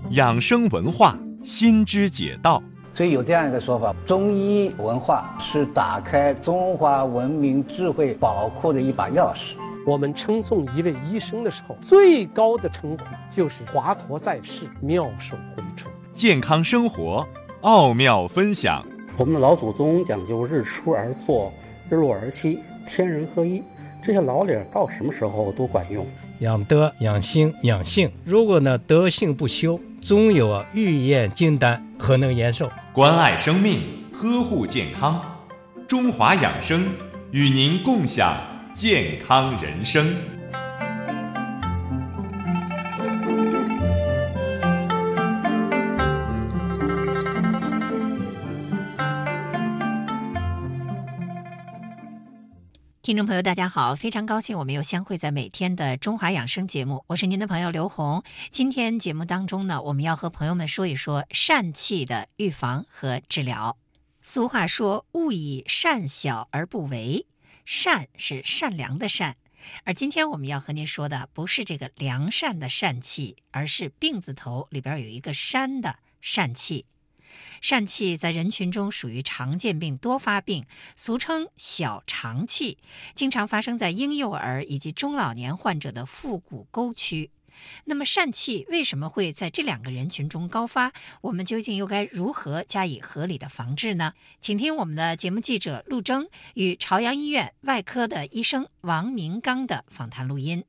养生文化新知解道。 所以有这样一个说法，中医文化是打开中华文明智慧宝库的一把钥匙。 我们称颂一位医生的时候，最高的称呼就是华佗在世，妙手回春。 健康生活奥妙分享。 我们的老祖宗讲究日出而作，日落而息，天人合一，这些老理到什么时候都管用。 养德、养心、养性，如果呢德性不修，终有欲验金丹，何能延寿？ 关爱生命，呵护健康，中华养生与您共享健康人生。 听众朋友大家好，非常高兴我们又相会在每天的中华养生节目，我是您的朋友刘红。今天节目当中呢，我们要和朋友们说一说疝气的预防和治疗。俗话说，勿以善小而不为，善是善良的善，而今天我们要和您说的不是这个良善的疝气，而是病字头里边有一个山的疝气。疝气在人群中属于常见病多发病，俗称小肠气，经常发生在婴幼儿以及中老年患者的腹股沟区。那么疝气为什么会在这两个人群中高发？我们究竟又该如何加以合理的防治呢？请听我们的节目记者陆征与朝阳医院外科的医生王明刚的访谈录音。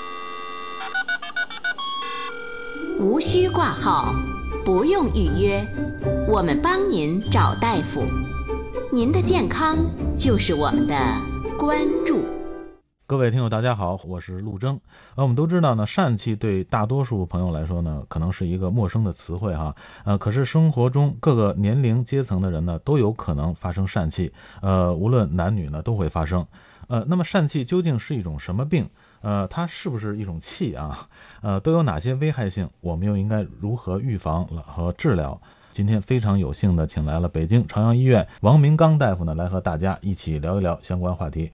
无需挂号，不用预约，我们帮您找大夫。您的健康就是我们的关注。 各位听友大家好，我是陆征。我们都知道呢，疝气对大多数朋友来说呢，可能是一个陌生的词汇哈。可是生活中各个年龄阶层的人呢，都有可能发生疝气。无论男女呢，都会发生。那么疝气究竟是一种什么病？它是不是一种气啊？都有哪些危害性？我们又应该如何预防和治疗？今天非常有幸的请来了北京朝阳医院王明刚大夫呢，来和大家一起聊一聊相关话题。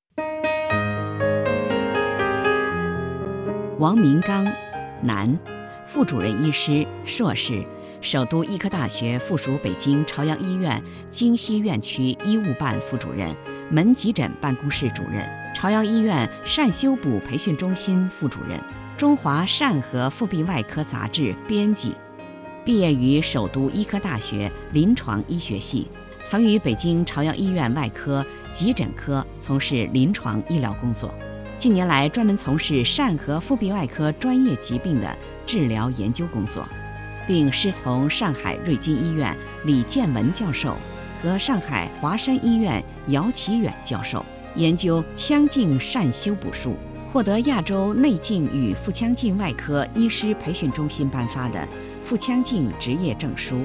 王明刚，男，副主任医师，硕士，首都医科大学附属北京朝阳医院京西院区医务办副主任，门急诊办公室主任，朝阳医院疝修补培训中心副主任，中华疝和腹壁外科杂志编辑，毕业于首都医科大学临床医学系，曾于北京朝阳医院外科、急诊科从事临床医疗工作。近年来专门从事疝和腹壁外科专业疾病的治疗研究工作，并师从上海瑞金医院李建文教授和上海华山医院姚启远教授，研究腔镜疝修补术，获得亚洲内镜与腹腔镜外科医师培训中心颁发的腹腔镜执业证书。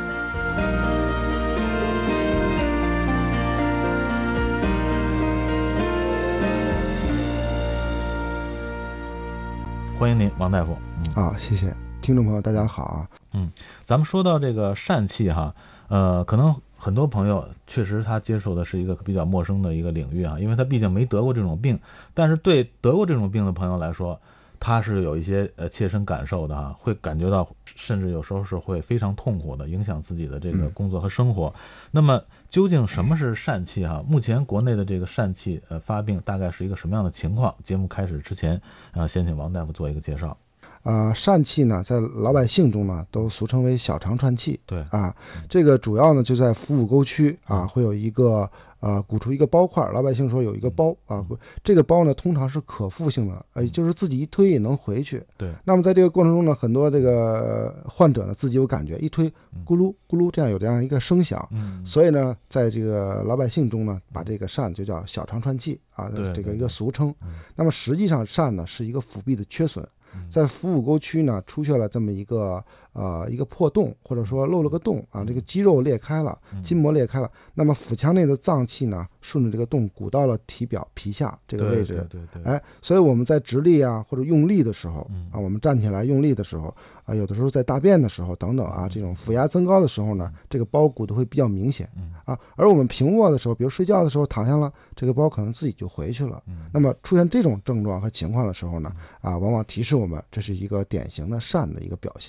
欢迎您，王大夫。 谢谢。听众朋友大家好啊。 咱们说到这个疝气哈，可能很多朋友确实他接受的是一个比较陌生的一个领域啊，因为他毕竟没得过这种病。但是对得过这种病的朋友来说，他是有一些切身感受的哈，会感觉到甚至有时候是会非常痛苦的，影响自己的这个工作和生活。那么究竟什么是疝气哈？目前国内的这个疝气发病大概是一个什么样的情况？节目开始之前先请王大夫做一个介绍。 疝气呢，在老百姓中呢，都俗称为小肠串气。 对这个主要呢就在腹股沟区会有一个鼓出一个包块，老百姓说有一个包这个包呢通常是可复性的，就是自己一推也能回去。 对。 那么在这个过程中呢，很多这个患者呢自己有感觉，一推咕噜咕噜这样有这样一个声响。所以呢，在这个老百姓中呢，把这个疝就叫小肠串气这个一个俗称。那么实际上疝呢是一个腹壁的缺损。在腹股沟区呢出现了这么一个破洞，或者说漏了个洞这个肌肉裂开了，筋膜裂开了，那么腹腔内的脏气呢顺着这个洞鼓到了体表皮下这个位置。对。所以我们在直立或者用力的时候我们站起来用力的时候有的时候在大便的时候等等这种腹压增高的时候呢，这个包鼓的会比较明显而我们平卧的时候，比如睡觉的时候躺下了，这个包可能自己就回去了。那么出现这种症状和情况的时候呢往往提示我们这是一个典型的疝的一个表现。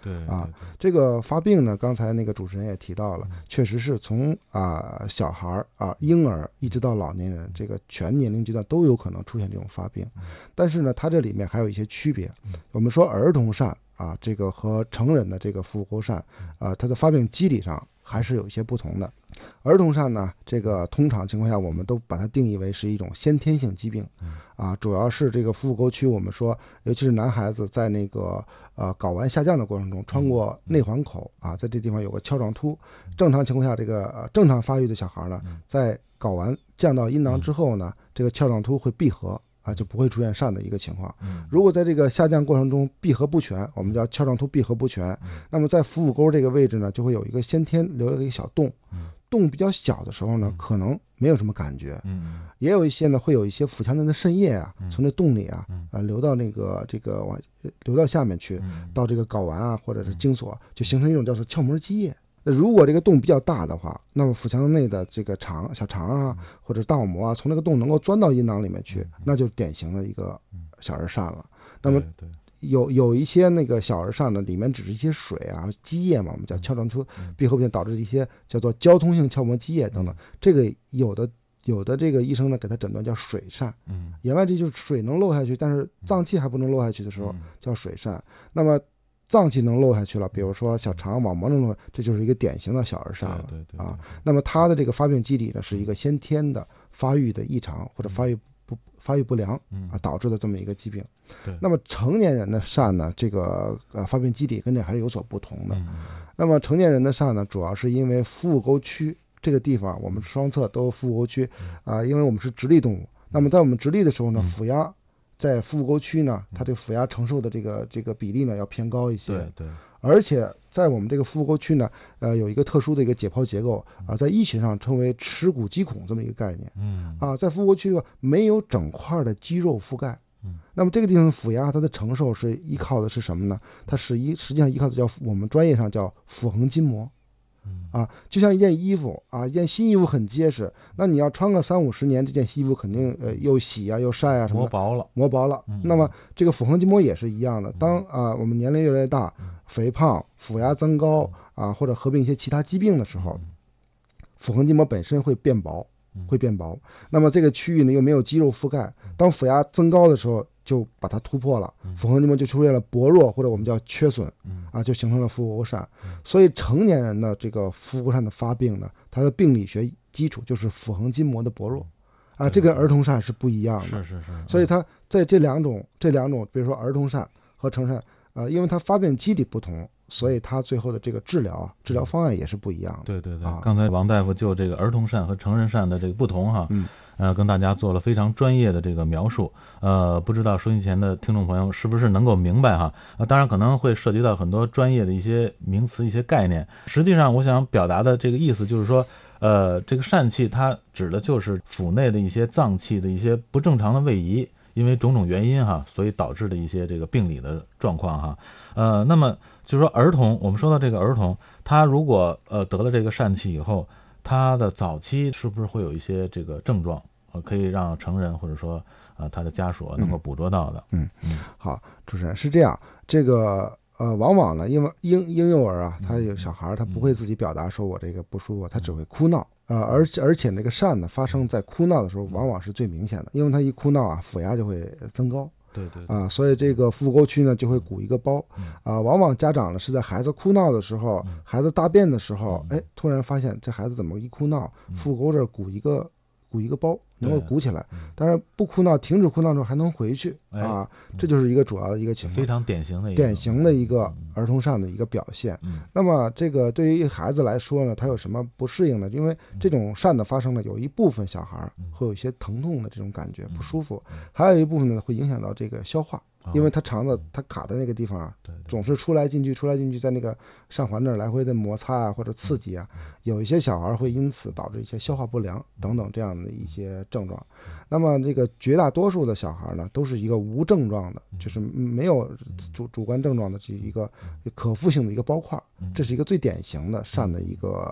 对这个发病呢，刚才那个主持人也提到了，确实是从小孩婴儿一直到老年人，这个全年龄阶段都有可能出现这种发病。但是呢，它这里面还有一些区别。我们说儿童疝这个和成人的这个腹股沟疝它的发病机理上还是有一些不同的。儿童疝呢，这个通常情况下我们都把它定义为是一种先天性疾病主要是这个腹股沟区，我们说尤其是男孩子在那个睾丸下降的过程中，穿过内环口在这地方有个鞘状突。正常情况下，这个正常发育的小孩呢，在睾丸降到阴囊之后呢，这个鞘状突会闭合就不会出现疝的一个情况。如果在这个下降过程中闭合不全，我们叫鞘状突闭合不全，那么在腹股沟这个位置呢，就会有一个先天留了一个小洞，洞比较小的时候呢，可能没有什么感觉。也有一些呢，会有一些腹腔内的渗液从那洞里流到那个往流到下面去，到这个睾丸或者是精索，就形成一种叫做鞘膜积液。如果这个洞比较大的话，那么腹腔内的这个小肠或者大网膜从那个洞能够钻到阴囊里面去，那就典型的一个小儿疝了。那么有一些那个小儿疝呢，里面只是一些水积液嘛，我们叫鞘状突闭合不全，导致一些叫做交通性鞘膜积液等等。这个有的这个医生呢，给他诊断叫水疝。言外之意就是水能漏下去，但是脏器还不能漏下去的时候叫水疝。那么脏器能漏下去了，比如说小肠网膜能漏，这就是一个典型的小儿疝了。那么它的这个发病机理呢，是一个先天的发育的异常或者发育不良导致的这么一个疾病。那么成年人的疝呢，这个发病机理跟这还是有所不同的。那么成年人的疝呢，主要是因为腹股沟区这个地方，我们双侧都有腹股沟区因为我们是直立动物，那么在我们直立的时候呢，腹压在腹股沟区呢，它这个腹压承受的这个比例呢要偏高一些。 对。 而且在我们这个腹股沟区呢，有一个特殊的一个解剖结构在医学上称为耻骨肌孔这么一个概念。在腹股沟区没有整块的肌肉覆盖。那么这个地方的腹压它的承受是依靠的是什么呢？它实际上依靠的叫我们专业上叫腹横筋膜。就像一件衣服一件新衣服很结实，那你要穿个30-50年，这件衣服肯定又洗又晒什么的，磨薄了。那么这个腹横筋膜也是一样的。当我们年龄越来越大，肥胖、腹压增高或者合并一些其他疾病的时候，腹横筋膜本身会变薄。那么这个区域呢又没有肌肉覆盖，当腹压增高的时候，就把它突破了，腹横筋膜就出现了薄弱或者我们叫缺损就形成了腹股沟疝。所以成年人的这个腹股沟疝的发病呢，它的病理学基础就是腹横筋膜的薄弱这跟儿童疝是不一样的。 是。 所以它在这两种，比如说儿童疝和成疝因为它发病机理不同，所以它最后的这个治疗方案也是不一样的。 对。刚才王大夫就这个儿童疝和成人疝的这个不同跟大家做了非常专业的这个描述。不知道收音前的听众朋友是不是能够明白当然可能会涉及到很多专业的一些名词、一些概念。实际上我想表达的这个意思就是说，这个疝气它指的就是腹内的一些脏器的一些不正常的位移，因为种种原因所以导致的一些这个病理的状况那么就是说儿童，我们说到这个儿童，他如果得了这个疝气以后，他的早期是不是会有一些这个症状可以让成人或者说他的家属能够捕捉到的？ 好，主持人是这样，这个往往呢，因为婴幼儿他有小孩，他不会自己表达说我这个不舒服，他只会哭闹而且那个疝呢发生在哭闹的时候，往往是最明显的，因为他一哭闹腹压就会增高。 对所以这个腹股沟区呢就会鼓一个包往往家长呢是在孩子哭闹的时候，孩子大便的时候突然发现这孩子怎么一哭闹腹股沟这儿鼓一个包，能够鼓起来，但是不哭闹停止哭闹之后还能回去这就是一个主要的一个情况， 非常典型的一个儿童疝的一个表现。那么这个对于孩子来说呢，他有什么不适应呢？因为这种疝的发生呢，有一部分小孩会有一些疼痛的这种感觉不舒服，还有一部分呢会影响到这个消化，因为他肠子它卡在那个地方总是出来进去，在那个上环那儿来回的摩擦或者刺激有一些小孩会因此导致一些消化不良等等这样的一些症状。那么这个绝大多数的小孩呢，都是一个无症状的，就是没有主观症状的这一个可复性的一个包块，这是一个最典型的疝的一个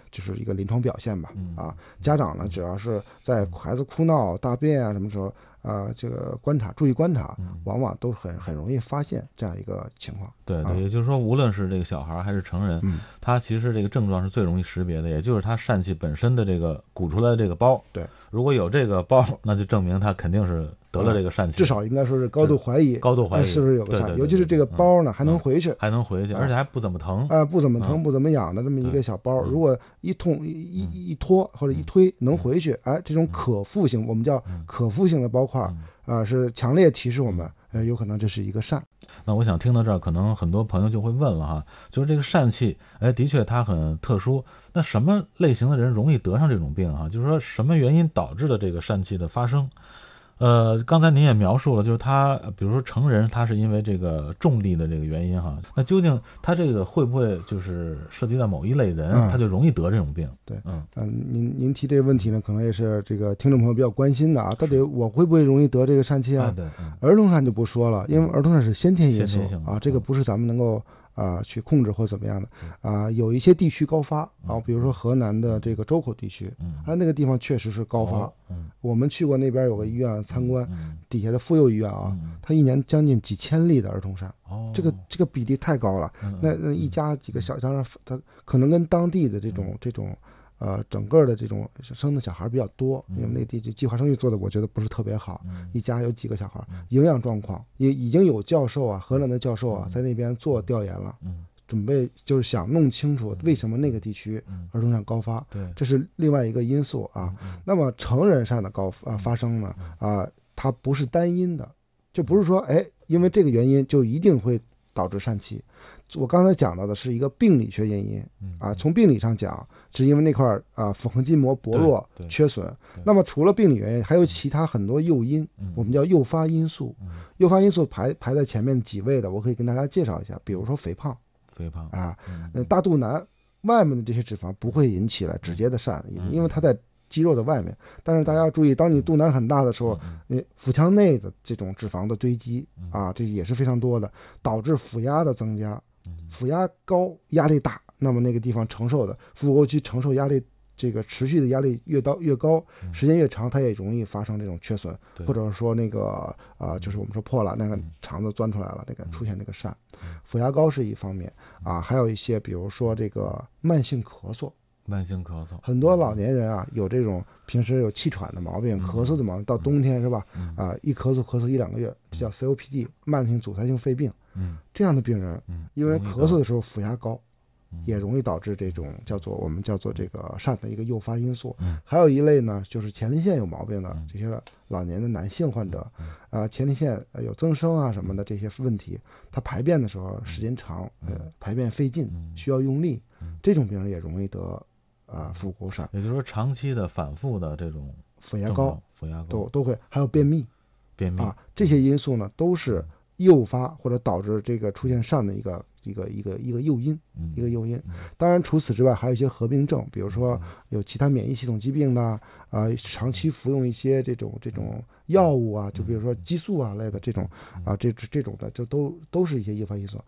就是一个临床表现吧。家长呢，只要是在孩子哭闹、大便啊什么时候这个注意观察，往往都很容易发现这样一个情况。 对，也就是说，无论是这个小孩还是成人，他其实这个症状是最容易识别的，也就是他疝气本身的这个鼓出来的这个包。 对， 如果有这个包，那就证明他肯定是得了这个疝气， 至少应该说是高度怀疑是不是有个疝气，尤其是这个包呢还能回去， 而且还不怎么疼不怎么疼不怎么痒的这么一个小包，如果一拖或者一推能回去，这种可复性，我们叫可复性的包块是强烈提示我们有可能这是一个疝。 那我想听到这儿，可能很多朋友就会问了哈，就是这个疝气，的确它很特殊，那什么类型的人容易得上这种病哈？就是说什么原因导致的这个疝气的发生？刚才您也描述了，就是他，比如说成人，他是因为这个重力的这个原因哈，那究竟他这个会不会就是涉及到某一类人，他就容易得这种病？ 对，您提这个问题呢，可能也是这个听众朋友比较关心的啊，到底我会不会容易得这个疝气啊？ 对， 儿童疝就不说了，因为儿童疝是先天因素啊，这个不是咱们能够去控制或怎么样的有一些地区高发比如说河南的这个周口地区，那个地方确实是高发。我们去过那边有个医院参观，底下的妇幼医院它一年将近几千例的儿童疝，这个比例太高了。那一家几个小，当然它可能跟当地的这种整个的这种生的小孩比较多，因为内地计划生育做的我觉得不是特别好，一家有几个小孩，营养状况也已经有教授河南的教授在那边做调研了，准备就是想弄清楚为什么那个地区儿童疝高发，这是另外一个因素那么成人疝的发生呢它不是单因的，就不是说因为这个原因就一定会导致疝气。我刚才讲到的是一个病理学原因从病理上讲是因为那块腹横筋膜薄弱缺损。那么除了病理原因，还有其他很多诱因，我们叫诱发因素。诱发因素排在前面几位的，我可以跟大家介绍一下，比如说肥胖大肚腩外面的这些脂肪不会引起来直接的疝，因为它在肌肉的外面。但是大家要注意，当你肚腩很大的时候，你腹腔内的这种脂肪的堆积这也是非常多的，导致腹压的增加。腹压高，压力大，那么那个地方承受的腹股沟区承受压力，这个持续的压力越高，时间越长，它也容易发生这种缺损，或者说那个就是我们说破了，那个肠子钻出来了，那个出现这个疝。腹压高是一方面还有一些比如说这个慢性咳嗽，很多老年人有这种平时有气喘的毛病，咳嗽的毛病，到冬天是吧一咳嗽1-2个月，这叫 COPD 慢性阻塞性肺病。这样的病人因为咳嗽的时候腹压高，也容易导致这种我们叫做这个疝的一个诱发因素。还有一类呢，就是前列腺有毛病的这些老年的男性患者前列腺有增生什么的这些问题，他排便的时候时间长排便费劲，需要用力，这种病人也容易得腹股疝。 也就是说长期的反复的这种腹压高都会，还有便秘这些因素呢都是诱发或者导致这个出现疝的一个诱因，当然除此之外还有一些合并症，比如说有其他免疫系统疾病的长期服用一些这种药物就比如说激素类的这种这种的，就都是一些诱发因素。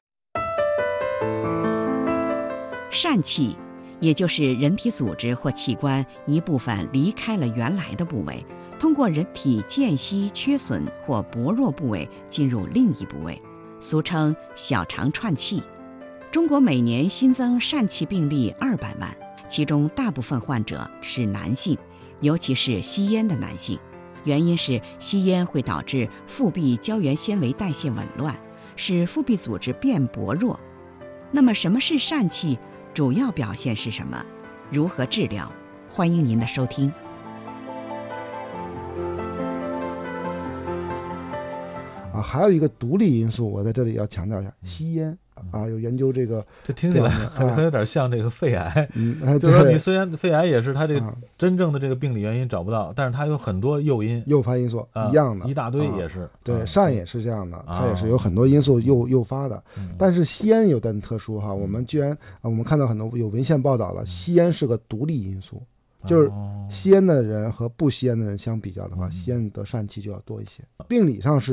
疝气也就是人体组织或器官一部分离开了原来的部位，通过人体间隙缺损或薄弱部位进入另一部位，俗称小肠串气。中国每年新增疝气病例200万，其中大部分患者是男性，尤其是吸烟的男性。原因是吸烟会导致腹壁胶原纤维代谢紊乱，使腹壁组织变薄弱。那么什么是疝气？主要表现是什么？如何治疗？欢迎您的收听。 还有一个独立因素，我在这里要强调一下，吸烟有研究这个， 这听起来很有点像这个肺癌。就是说你虽然肺癌也是它这个真正的这个病理原因找不到，但是它有很多诱发因素一样的， 一大堆也是。 对，疝也是这样的，它也是有很多因素诱发的。但是吸烟有点特殊我们居然我们看到很多有文献报道了，吸烟是个独立因素。就是吸烟的人和不吸烟的人相比较的话，吸烟得疝气就要多一些。病理上是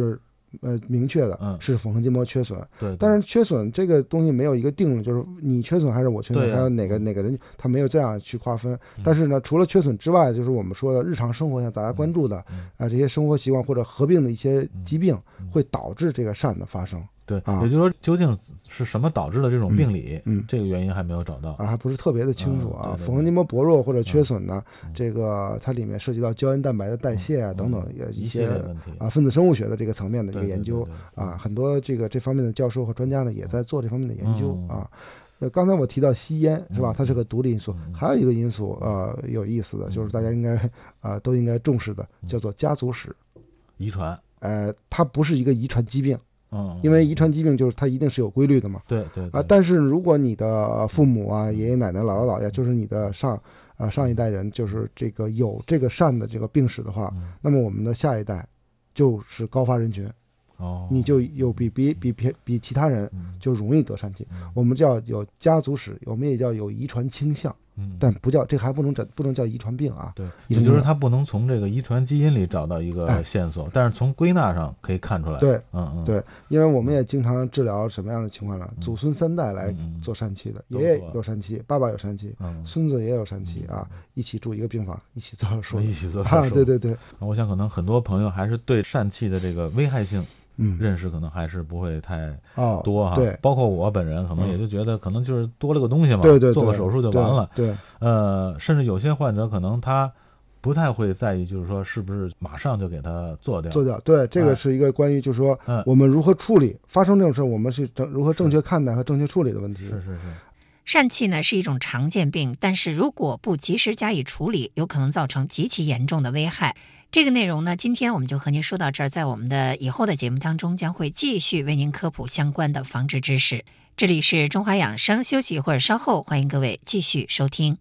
明确的，是缝合筋膜缺损。 对， 但是缺损这个东西没有一个定论，就是你缺损还是我缺损，还有哪个人，他没有这样去划分。但是呢，除了缺损之外，就是我们说的日常生活上大家关注的这些生活习惯或者合并的一些疾病，会导致这个疝的发生。 对，也就是说，究竟是什么导致的这种病理？这个原因还没有找到还不是特别的清楚啊。缝合筋膜薄弱或者缺损呢，这个它里面涉及到胶原蛋白的代谢啊等等一些问题分子生物学的这个层面的这个研究很多这方面的教授和专家呢也在做这方面的研究刚才我提到吸烟是吧？它是个独立因素，还有一个因素有意思的，就是大家应该都应该重视的，叫做家族史、 遗传。 它不是一个遗传疾病。因为遗传疾病就是它一定是有规律的嘛。 对但是如果你的父母爷爷奶奶姥姥姥爷就是你的上一代人就是这个有这个疝的这个病史的话，那么我们的下一代就是高发人群。你就有比其他人就容易得疝气。我们叫有家族史，我们也叫有遗传倾向。但不叫这还不能叫遗传病啊。 对，也就是它不能从这个遗传基因里找到一个线索，但是从归纳上可以看出来。 对，对，因为我们也经常治疗什么样的情况呢？祖孙3代来做疝气的，爷爷有疝气，爸爸有疝气，孙子也有疝气一起住一个病房，一起做手术。对。 我想可能很多朋友还是对疝气的这个危害性认识可能还是不会太多对， 包括我本人可能也就觉得可能就是多了个东西嘛， 对， 做个手术就完了。 对， 甚至有些患者可能他不太会在意，就是说是不是马上就给他做掉。 对，这个是一个关于就是说我们如何处理发生这种事，我们是如何正确看待和正确处理的问题。 是。 疝气呢是一种常见病，但是如果不及时加以处理，有可能造成极其严重的危害。这个内容呢，今天我们就和您说到这儿，在我们的以后的节目当中将会继续为您科普相关的防治知识。这里是中华养生，休息一会儿，稍后欢迎各位继续收听。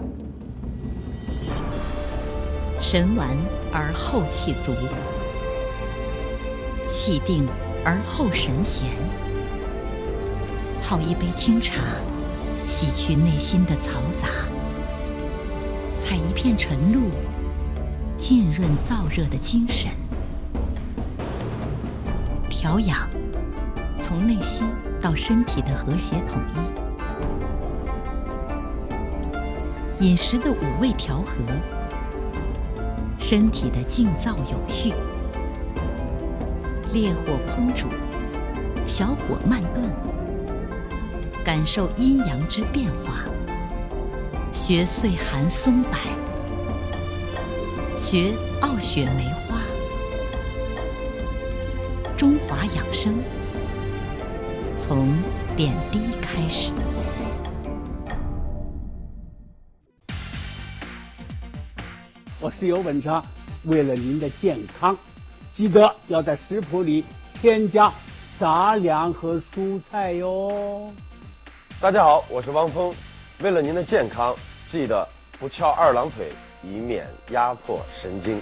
神完而后气足，气定而后神闲。泡一杯清茶，洗去内心的嘈杂，采一片晨露，浸润燥热的精神。调养，从内心到身体的和谐统一。饮食的5味调和，身体的静躁有序。烈火烹煮，小火慢炖，感受阴阳之变化。学岁寒松柏，学傲雪梅花。中华养生，从点滴开始。 我是尤文昌，为了您的健康，记得要在食谱里添加杂粮和蔬菜哟。 大家好，我是汪峰，为了您的健康，记得不翘2郎腿，以免压迫神经。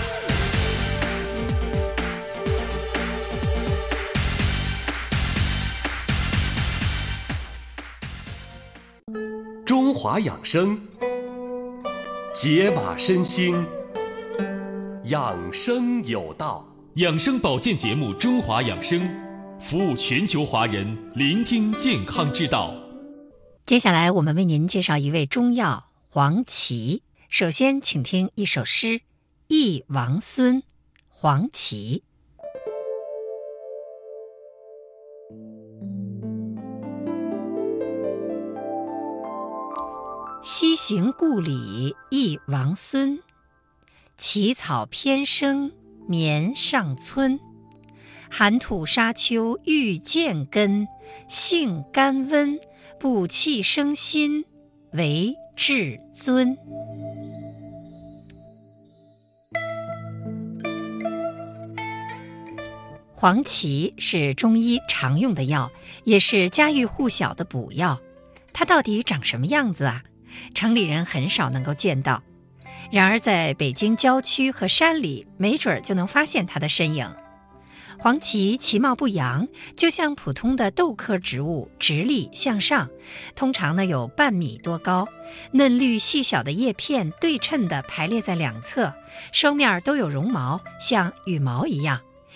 中华养生，解码身心，养生有道。 养生保健节目《中华养生》，服务全球华人，聆听健康之道。 接下来我们为您介绍一味中药黄芪。首先请听一首诗《忆王孙》，黄芪。西行故里忆王孙，芪草偏生绵上村。寒土沙丘遇见根，性甘温，补气生心，为至尊。黄芪是中医常用的药，也是家喻户晓的补药。它到底长什么样子啊？城里人很少能够见到，然而在北京郊区和山里，没准就能发现它的身影。黄芪其貌不扬，就像普通的豆科植物，直立向上，通常呢有半米多高，嫩绿细小的叶片对称地排列在两侧，双面都有绒毛，像羽毛一样。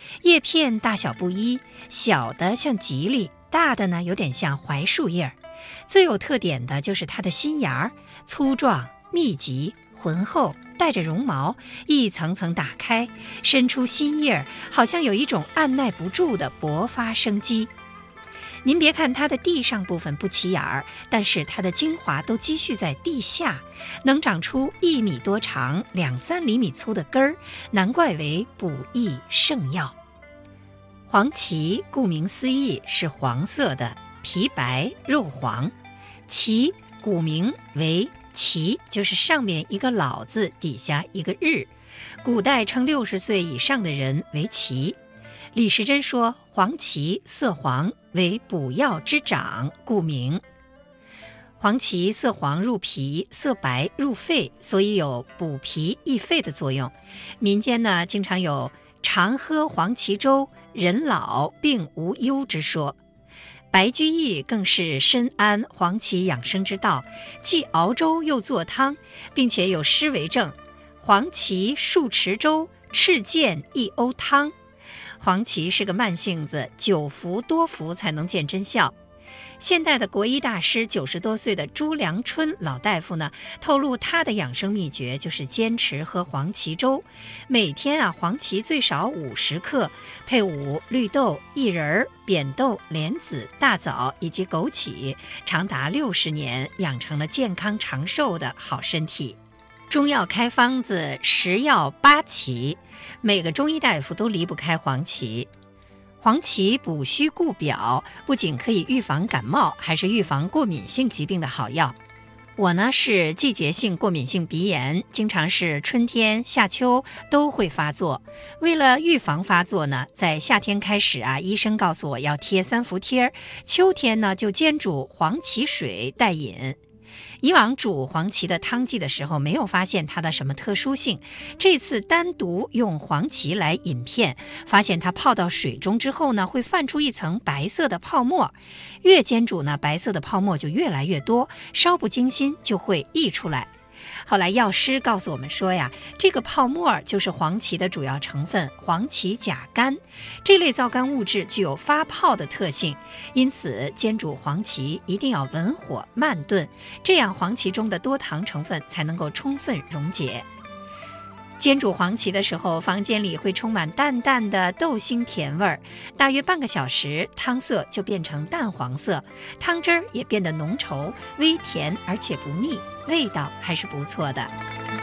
叶片大小不一，小的像吉利，大的呢有点像槐树叶。最有特点的就是它的心芽儿，粗壮、密集、浑厚，带着绒毛，一层层打开，伸出心叶儿，好像有一种按耐不住的勃发生机。您别看它的地上部分不起眼儿，但是它的精华都积蓄在地下，能长出1米多长、2-3厘米粗的根儿，难怪为补益圣药。黄芪顾名思义是黄色的，皮白肉黄。芪古名为耆，就是上面一个老字，底下一个日。古代称60岁以上的人为耆。李时珍说黄芪色黄，为补药之长，故名。黄芪色黄入脾，色白入肺，所以有补脾益肺的作用。民间呢经常有常喝黄芪粥，人老病无忧之说。白居易更是深谙黄芪养生之道，既熬粥又做汤，并且有诗为证：黄芪数池粥，赤剑1瓯汤。黄芪是个慢性子，久服多服才能见真效。现代的国医大师90多岁的朱良春老大夫呢，透露他的养生秘诀就是坚持喝黄芪粥，每天黄芪最少50克，配伍绿豆、薏仁、扁豆、莲子、大枣以及枸杞，长达60年，养成了健康长寿的好身体。中药开方子10药8芪，每个中医大夫都离不开黄芪。黄芪补虚固表，不仅可以预防感冒，还是预防过敏性疾病的好药。我呢是季节性过敏性鼻炎，经常是春天、夏秋都会发作。为了预防发作呢，在夏天开始医生告诉我要贴3伏贴，秋天呢就煎煮黄芪水代饮。以往煮黄芪的汤剂的时候没有发现它的什么特殊性，这次单独用黄芪来饮片，发现它泡到水中之后呢，会泛出一层白色的泡沫，越煎煮呢，白色的泡沫就越来越多，稍不精心就会溢出来。后来药师告诉我们说呀，这个泡沫就是黄芪的主要成分黄芪甲苷，这类皂苷物质具有发泡的特性，因此煎煮黄芪一定要文火慢炖，这样黄芪中的多糖成分才能够充分溶解。煎煮黄芪的时候，房间里会充满淡淡的豆腥甜味儿，大约半个小时，汤色就变成淡黄色，汤汁儿也变得浓稠，微甜而且不腻，味道还是不错的。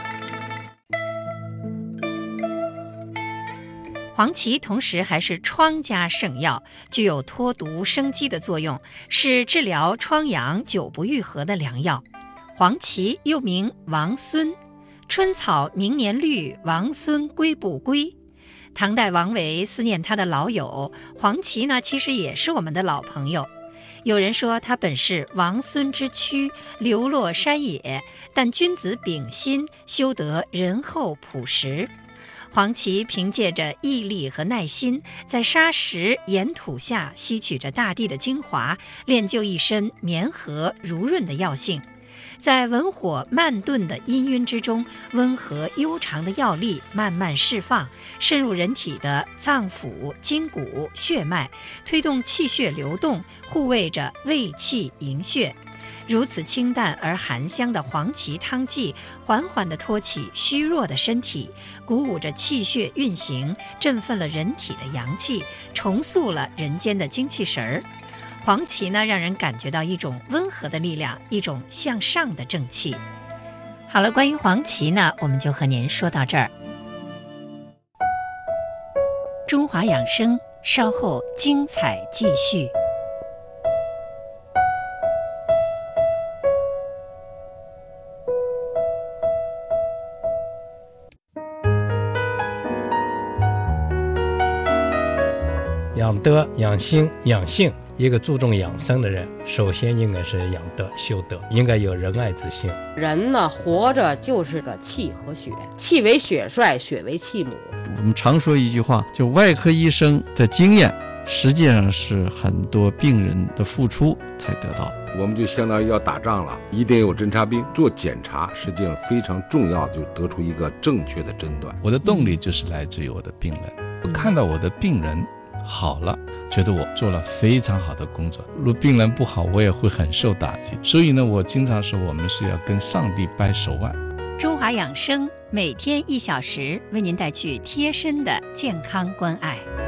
黄芪同时还是疮家圣药，具有脱毒生肌的作用，是治疗疮疡久不愈合的良药。黄芪又名王孙，春草明年绿，王孙归不归。唐代王维思念他的老友，黄芪呢其实也是我们的老朋友。有人说他本是王孙之躯，流落山野，但君子秉心，修得仁厚朴实。黄芪凭借着毅力和耐心，在沙石岩土下吸取着大地的精华，练就一身绵和如润的药性。在文火慢炖的氤氲之中，温和悠长的药力慢慢释放，渗入人体的脏腑、筋骨、血脉，推动气血流动，护卫着胃气营血。如此清淡而含香的黄芪汤剂，缓缓地托起虚弱的身体，鼓舞着气血运行，振奋了人体的阳气，重塑了人间的精气神儿。黄芪呢，让人感觉到一种温和的力量，一种向上的正气。好了，关于黄芪呢，我们就和您说到这儿。中华养生，稍后精彩继续。 养德、养心、养性，一个注重养生的人，首先应该是养德、修德，应该有仁爱之心。 人呢，活着就是个气和血，气为血帅，血为气母。 我们常说一句话，就外科医生的经验，实际上是很多病人的付出才得到。 我们就相当于要打仗了，一定有侦察兵做检查，实际上非常重要，就得出一个正确的诊断。 我的动力就是来自于我的病人。 看到我的病人好了，觉得我做了非常好的工作。如果病人不好，我也会很受打击。所以呢，我经常说我们是要跟上帝掰手腕。 中华养生每天1小时，为您带去贴身的健康关爱。